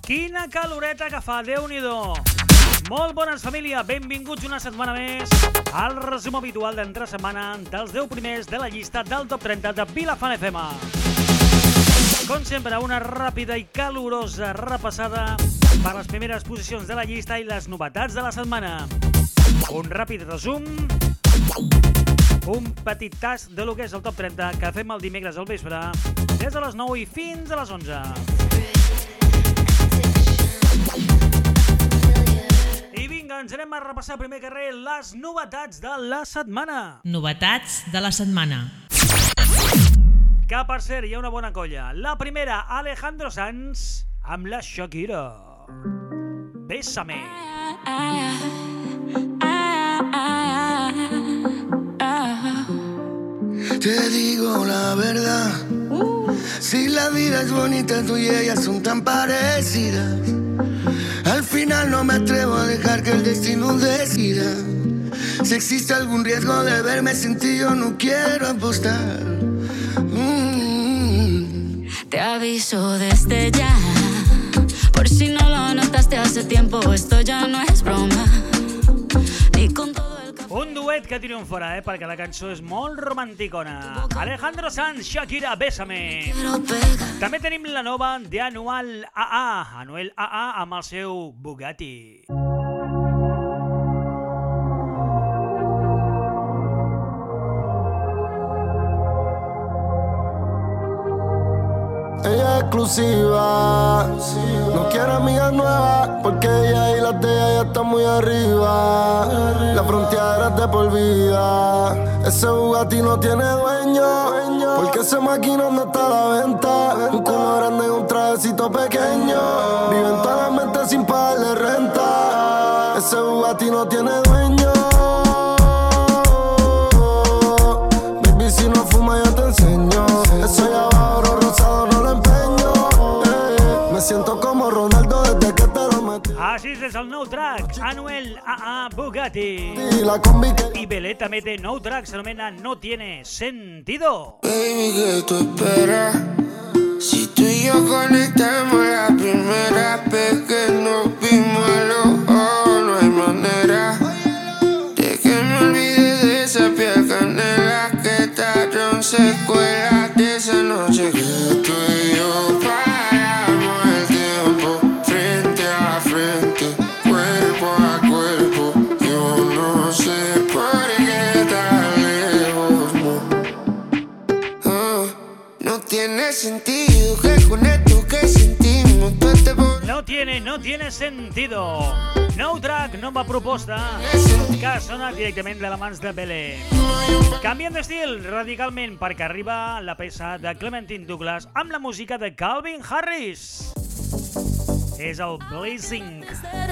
Quina caloreta que fa, Déu-n'hi-do. Molt bones, família, benvinguts una setmana més al resum habitual d'entre setmana dels 10 primers de la llista del Top 30 de Vilafant FM. Com sempre, una ràpida i calorosa repassada per les primeres posicions de la llista i les novetats de la setmana. Un ràpid resum, un petit tast de lo que és el Top 30 que fem el dimecres al vespre des de les 9 i fins a les 11. I vinga, ens anem a repassar primer que res les novetats de la setmana. Novetats de la setmana. Que per cert, hi ha una bona colla. La primera, Alejandro Sanz amb la Shakira. Bésame. Te digo la verdad, si la vida es bonita, tú y ella son tan parecidas. Al final no me atrevo a dejar que el destino decida. Si existe algún riesgo de verme sin ti, yo no quiero apostar. Te aviso desde ya, por si no lo notaste hace tiempo, esto ya no es broma. Ni con todo el café. Un duet que triomfarà, perquè la cançó és molt romanticona. Alejandro Sanz, Shakira, Bésame. També tenim la nova d'Anuel AA. Anuel AA amb el seu Bugatti. Ella es exclusiva, no quiere amigas nuevas, porque ella y las de ella ya están muy arriba. La frontera es de por vida, ese Bugatti no tiene dueño, porque ese máquina no está a la venta. Un culo grande y un trajecito pequeño, vive en todas las mentes sin pagarle renta. Ese Bugatti no tiene dueño, baby, si no fuma ya te enseño. Eso allá abajo rosado no lo empeño, me siento como Ronaldo desde que te lo metí. Així és el nou track, Anuel AA Bugatti. I Belé també té nou track, s'anomena No Tiene Sentido. Baby, ¿qué tú esperas? Si tú y yo conectamos la primera vez que nos vimos a los ojos, no hay manera de que me olvide de esa piel canela que tallaron secuelas de esa noche que tú y yo paramos el tiempo frente a frente, cuerpo a cuerpo. Yo no sé por qué tan lejos, no tiene sentido que con esto que sentimos tú estés por... No tiene sentido. Nou track, nova proposta que sona directament de les mans de Belé. Canviem d'estil radicalment perquè arriba la peça de Clementine Douglas amb la música de Calvin Harris. És el Blazing.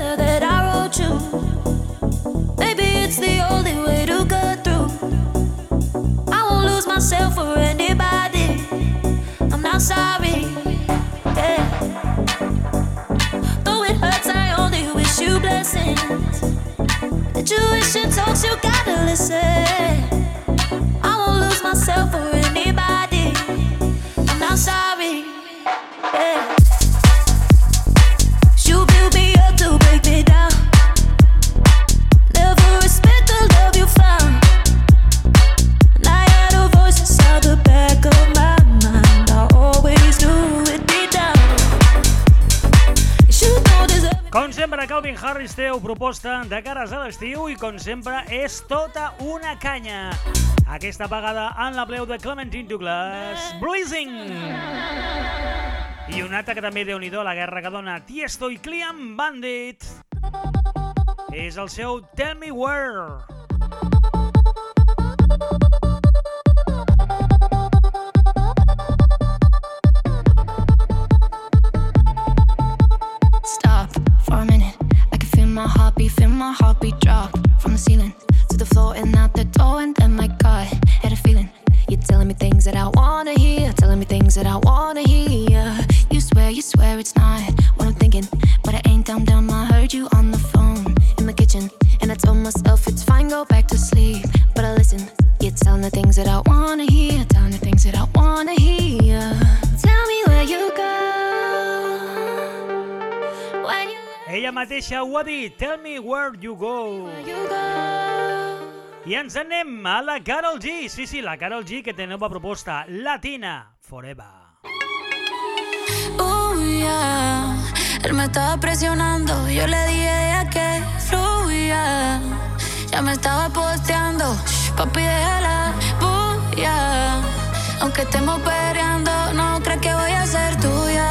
Baby, it's the only way to get through. I won't lose myself for anybody. I'm not sorry. Yeah. Though it hurts, I only wish you blessings. The tuition talks, you gotta listen. I won't lose myself for anybody. I'm not sorry. Yeah. You build me up to break me down. Never respect the love you found. And I had a voice inside the back of my mind. I always knew it'd be down. You don't deserve. Com sempre, Calvin Harris té proposta de cares a l'estiu i com sempre és tota una canya. Aquesta vegada en la pleu de Clementine Douglas, Blazing. I un altre que també déu-n'hi-do la guerra que dona Tiesto i Clean Bandit és el seu Tell Me Where. Stop for a minute. I can feel my heartbeat drop from the ceiling to the floor and out the door. And then my God, had a feeling. You're telling me things that I wanna hear, telling me things that I wanna hear. You swear it's not what I'm thinking, but I ain't dumb. I heard you on the phone in my kitchen, and I told myself it's fine, go back to sleep. But I listen, you're telling the things that I wanna hear, telling the things that I wanna hear. Tell me where you go. mateixa ho ha dit, Tell Me Where You Go. I ens anem a la Karol G. Sí, la Karol G, que té nova proposta, Latina Forever. Yeah. Él me estaba presionando, yo le dije deja que fluya. Ya me estaba posteando, papi déjala bulla. Aunque estemos peleando, no crees que voy a ser tuya.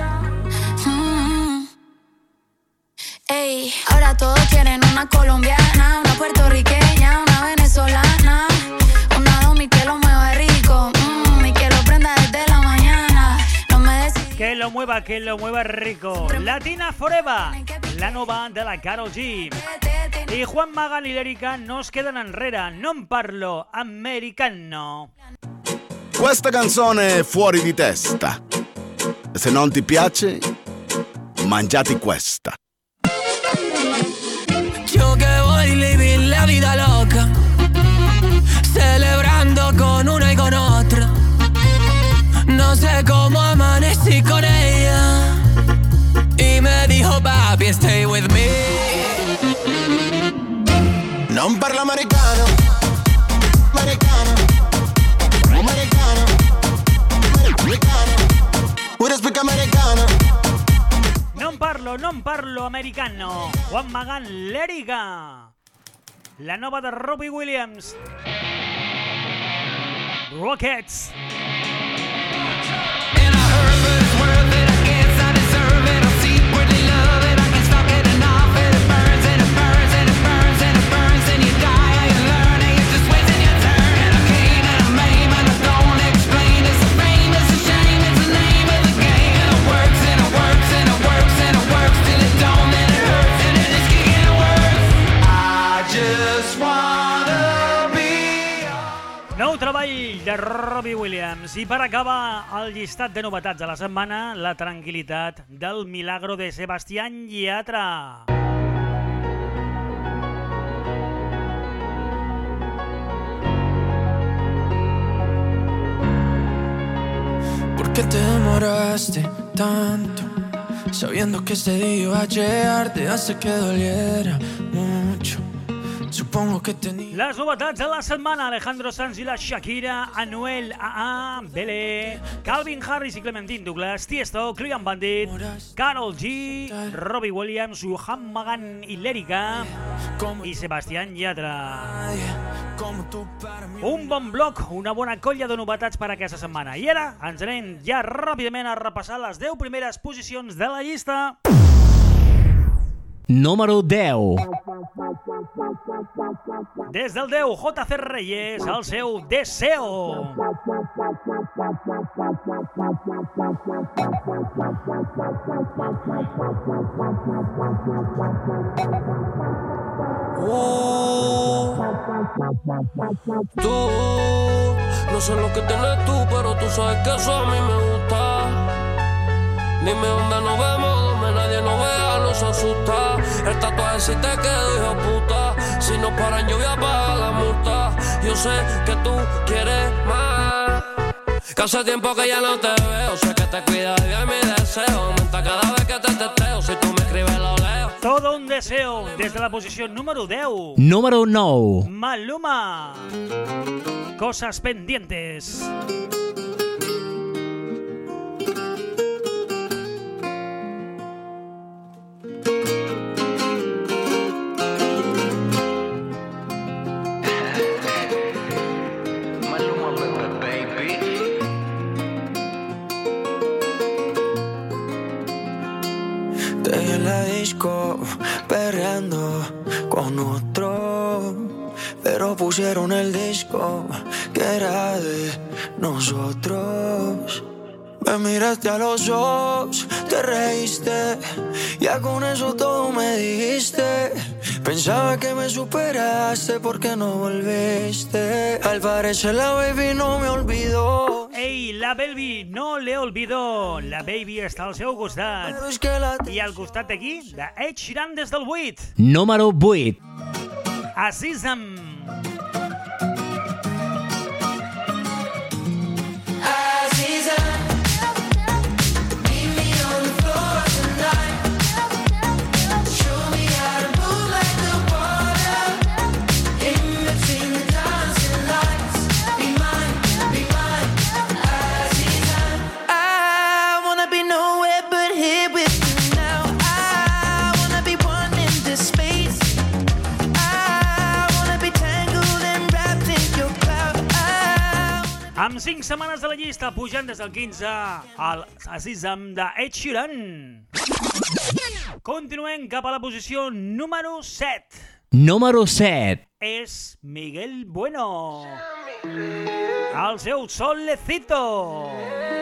Ey, ahora todos quieren una colombiana, una puertorriqueña, una venezolana, una domi que lo mueva rico, y que lo prenda desde la mañana. No me decidí. Que lo mueva rico. Latina Forever, la nova de la Karol G. I Juan Magán i l'Erika no es queden enrere, non parlo americano. Questa canzone è fuori di testa. Se non ti piace, mangiati questa. Yo que voy living la vida loca, celebrando con una y con otra. No sé cómo amanecí con ella y me dijo papi stay with me. Non parlo americano, americano, americano, americano. Pure speak americano. Non parlo americano. Juan Magán, l'Erika. La nova de Robbie Williams. Rockets. Nou treball de Robbie Williams. I per acabar el llistat de novetats de la setmana, la tranquil·litat del milagro de Sebastián Yatra. ¿Por qué te demoraste tanto? Sabiendo que este día iba a llegar, te hace que doliera mucho. Supongo que tenía... Les novetats de la setmana: Alejandro Sanz i la Shakira, Anuel AA, Belé, Calvin Harris i Clementine Douglas, Tiesto, Clean Bandit, Karol G, Robbie Williams, Juan Magán i l'Erika i Sebastián Yatra. Un bon bloc, una bona colla de novetats per aquesta setmana. I ara ens anem ja ràpidament a repassar les 10 primeres posicions de la llista. Número 10. Des del 10, JC Reyes, el seu Deseo. Tú, no sé lo que tienes tú, pero tú sabes que eso a mí me gusta. Dime dónde nos vemos, donde nadie nos vea, nos asusta. El tatuaje si te quedo, hijo puta. Si nos paran yo voy a pagar la multa. Yo sé que tú quieres más, que hace tiempo que ya no te veo. Sé que te cuidas y es mi deseo. Aumenta cada vez que te teteo. Si tú me escribes lo leo. Todo un deseo, des de la posició número 10. Número 9. Maluma. Cosas pendientes. Perreando con otro, pero pusieron el disco que era de nosotros. Me miraste a los ojos, te reíste, ya con eso todo me dijiste. Pensaba que me superaste porque no volviste. Al parecer la baby no me olvidó. Ei, la baby no le olvidó. La baby està al seu costat. I al costat d'aquí, de Ed Sheeran des del 8. Número 8. Azizam. Amb 5 setmanes de la llista, pujant des del 15 al Azizam de Ed Sheeran. Continuem cap a la posició número 7. Número 7. És Miguel Bueno. El seu Solecito.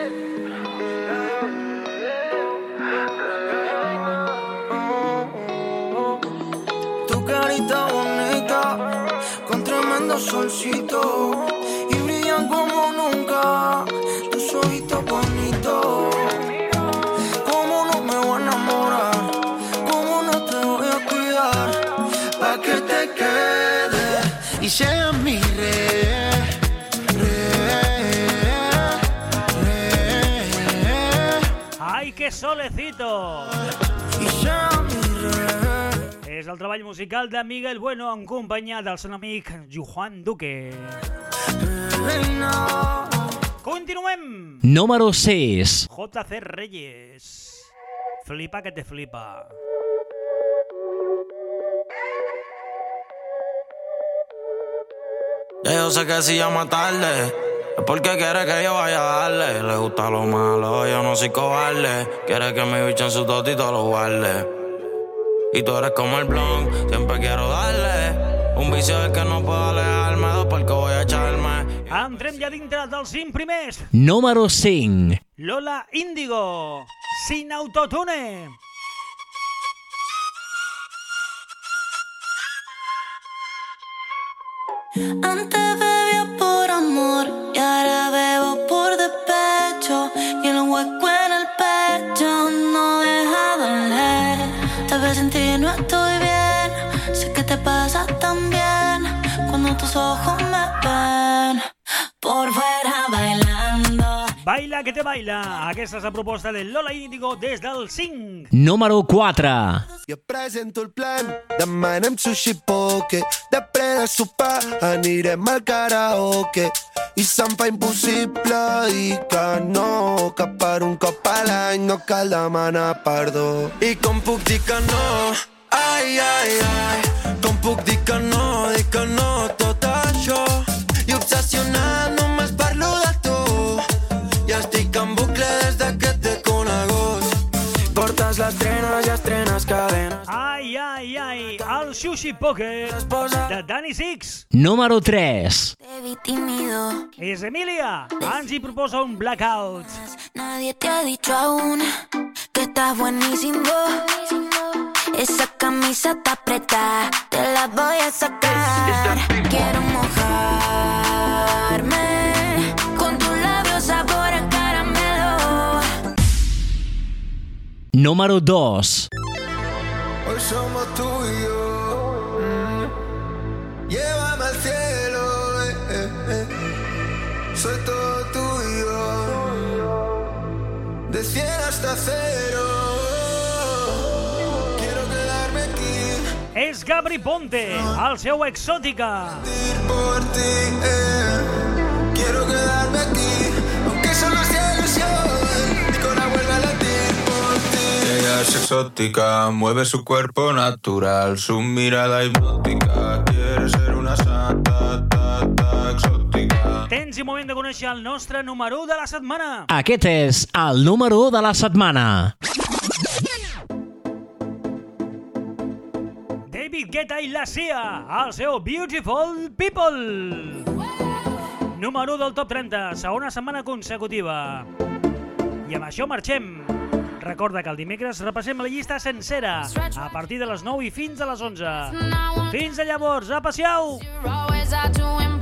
Tu carita bonita, con tremendo solcito, y brillan como nunca tus ojitos bonitos. ¿Cómo no me voy a enamorar? ¿Cómo no te voy a cuidar? Pa' que te quedes y seas mi rey. Ai, que Solecito. Y seas mi rey. És el treball musical de Miguel Bueno en companyia del seu amic Juan Duque. Reina. Continuem. Número 6. JC Reyes. Flipa que te flipa. Ya yo sé que si llama tarde es porque quiere que yo vaya a darle. Le gusta lo malo, yo no soy cobarde. Quiere que mi bicho en su totito lo guarde. Y tú eres como el blon, siempre quiero darle. Un vicio del que no puedo alejarme, dos porque voy a echarme. Entrem ja dintre dels 5 primers. Número 5. Lola Índigo, sin autotune. Antes bebía por amor y ahora bebo por despecho. Y el hueco en el pecho no deja doler. Tal vez sin ti no estoy bien. Sé que te pasa también cuando tus ojos me ven por fuera bailando. Baila que te baila. Aquesta és la proposta de Lola Índigo des del 5. Número 4. Jo presento el plan, demà anem sushi poke, després de sopar anirem al karaoke i se'm fa impossible dir que no, que per un cop a l'any no cal demanar perdó. I com puc dir que no? Ai, ai, ai. Com puc dir que no tot això? I obsessionat només parlo de tu. Ja estic en bucle des de que te conegut. Portes l'estrena, ja estrenes cadenes. Ai, ai, ai, el Sushi Poker de Dani Six. Número 3. Te vi tímido. És Emilia, ens hi proposa un Blackout. Nadie te ha dicho aún que estás buenísimo. Esa camisa está apretada, te la voy a sacar. Quiero mojarme con tus labios sabor a caramelo. Número 2. Hoy somos tú y yo, llévame al cielo, soy todo tuyo, de 100 hasta 0, quiero quedarme aquí. És Gabri Ponte, el seu Exòtica. Ir por ti, quiero quedarme aquí, aunque solo sea ilusión, mi corazón vuelve a latir por ti. Ella es exótica, mueve su cuerpo natural, su mirada hipnótica, quiere ser una santa, exótica. Temps i moment de conèixer el nostre número 1 de la setmana. Aquest és el número 1 de la setmana. David Guetta i la Sia, el seu Beautiful People. Número 1 del Top 30, segona setmana consecutiva. I amb això marxem. Recorda que el dimecres repassem la llista sencera a partir de les 9 i fins a les 11. Fins a llavors, a passeu!